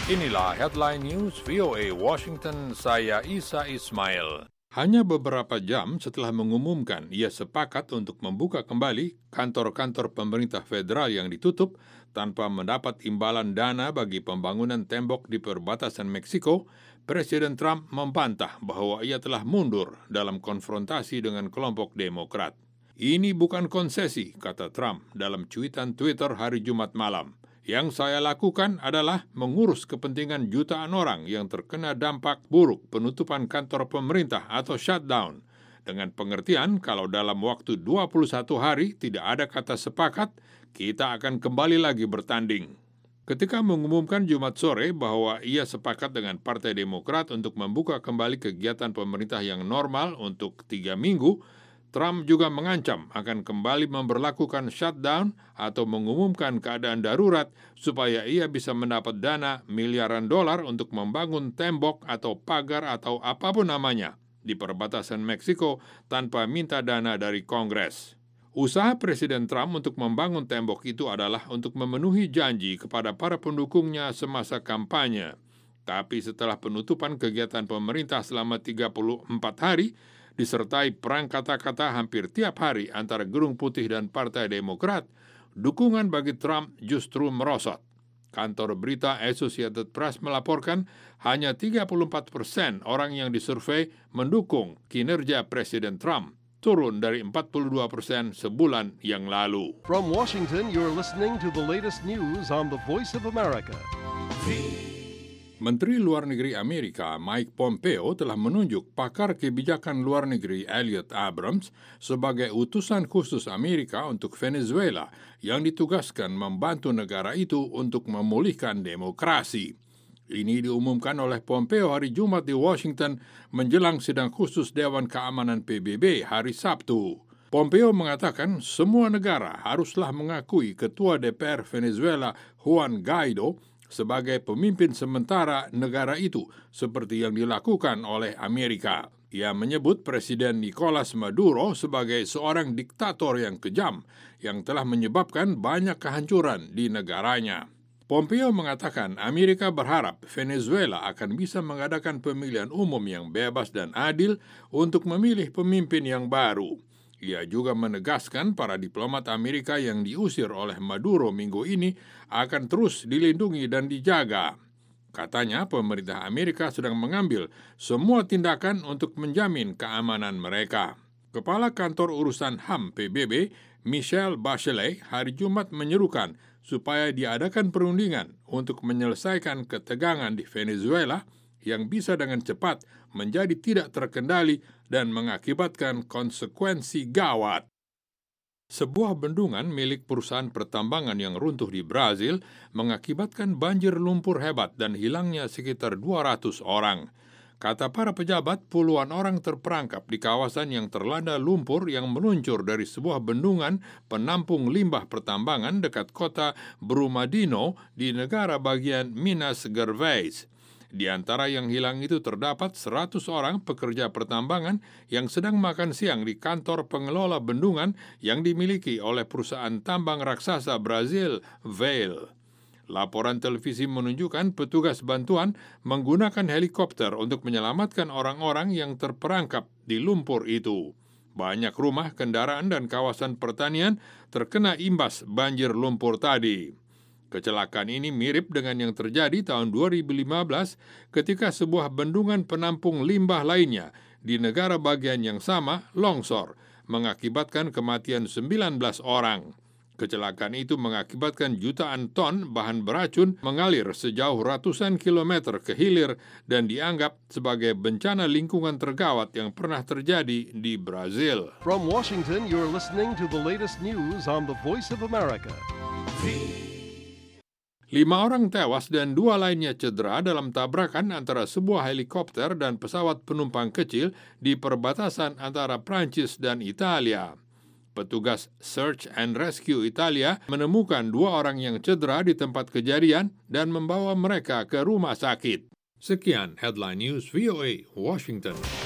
Inilah Headline News VOA Washington, saya Isa Ismail. Hanya beberapa jam setelah mengumumkan ia sepakat untuk membuka kembali kantor-kantor pemerintah federal yang ditutup tanpa mendapat imbalan dana bagi pembangunan tembok di perbatasan Meksiko, Presiden Trump membantah bahwa ia telah mundur dalam konfrontasi dengan kelompok Demokrat. Ini bukan konsesi, kata Trump dalam cuitan Twitter hari Jumat malam. Yang saya lakukan adalah mengurus kepentingan jutaan orang yang terkena dampak buruk penutupan kantor pemerintah atau shutdown. Dengan pengertian kalau dalam waktu 21 hari tidak ada kata sepakat, kita akan kembali lagi bertanding. Ketika mengumumkan Jumat sore bahwa ia sepakat dengan Partai Demokrat untuk membuka kembali kegiatan pemerintah yang normal untuk 3 minggu, Trump juga mengancam akan kembali memberlakukan shutdown atau mengumumkan keadaan darurat supaya ia bisa mendapat dana miliaran dolar untuk membangun tembok atau pagar atau apapun namanya di perbatasan Meksiko tanpa minta dana dari Kongres. Usaha Presiden Trump untuk membangun tembok itu adalah untuk memenuhi janji kepada para pendukungnya semasa kampanye. Tapi setelah penutupan kegiatan pemerintah selama 34 hari, disertai perang kata-kata hampir tiap hari antara Gedung Putih dan Partai Demokrat, dukungan bagi Trump justru merosot. Kantor berita Associated Press melaporkan hanya 34% orang yang disurvei mendukung kinerja Presiden Trump, turun dari 42% sebulan yang lalu. From Washington, you're listening to the latest news on the Voice of America. Menteri Luar Negeri Amerika Mike Pompeo telah menunjuk pakar kebijakan luar negeri Elliot Abrams sebagai utusan khusus Amerika untuk Venezuela yang ditugaskan membantu negara itu untuk memulihkan demokrasi. Ini diumumkan oleh Pompeo hari Jumat di Washington menjelang sidang khusus Dewan Keamanan PBB hari Sabtu. Pompeo mengatakan semua negara haruslah mengakui Ketua DPR Venezuela Juan Guaido sebagai pemimpin sementara negara itu, seperti yang dilakukan oleh Amerika. Ia menyebut Presiden Nicolas Maduro sebagai seorang diktator yang kejam, yang telah menyebabkan banyak kehancuran di negaranya. Pompeo mengatakan Amerika berharap Venezuela akan bisa mengadakan pemilihan umum yang bebas dan adil untuk memilih pemimpin yang baru. Ia juga menegaskan para diplomat Amerika yang diusir oleh Maduro minggu ini akan terus dilindungi dan dijaga. Katanya pemerintah Amerika sedang mengambil semua tindakan untuk menjamin keamanan mereka. Kepala Kantor Urusan HAM PBB, Michelle Bachelet, hari Jumat menyerukan supaya diadakan perundingan untuk menyelesaikan ketegangan di Venezuela yang bisa dengan cepat menjadi tidak terkendali dan mengakibatkan konsekuensi gawat. Sebuah bendungan milik perusahaan pertambangan yang runtuh di Brazil mengakibatkan banjir lumpur hebat dan hilangnya sekitar 200 orang. Kata para pejabat, puluhan orang terperangkap di kawasan yang terlanda lumpur yang meluncur dari sebuah bendungan penampung limbah pertambangan dekat kota Brumadinho di negara bagian Minas Gerais. Di antara yang hilang itu terdapat 100 orang pekerja pertambangan yang sedang makan siang di kantor pengelola bendungan yang dimiliki oleh perusahaan tambang raksasa Brazil, Vale. Laporan televisi menunjukkan petugas bantuan menggunakan helikopter untuk menyelamatkan orang-orang yang terperangkap di lumpur itu. Banyak rumah, kendaraan, dan kawasan pertanian terkena imbas banjir lumpur tadi. Kecelakaan ini mirip dengan yang terjadi tahun 2015 ketika sebuah bendungan penampung limbah lainnya di negara bagian yang sama longsor, mengakibatkan kematian 19 orang. Kecelakaan itu mengakibatkan jutaan ton bahan beracun mengalir sejauh ratusan kilometer ke hilir dan dianggap sebagai bencana lingkungan tergawat yang pernah terjadi di Brazil. From Washington, you're listening to the latest news on the Voice of America. 5 orang tewas dan 2 lainnya cedera dalam tabrakan antara sebuah helikopter dan pesawat penumpang kecil di perbatasan antara Prancis dan Italia. Petugas Search and Rescue Italia menemukan 2 orang yang cedera di tempat kejadian dan membawa mereka ke rumah sakit. Sekian Headline News VOA Washington.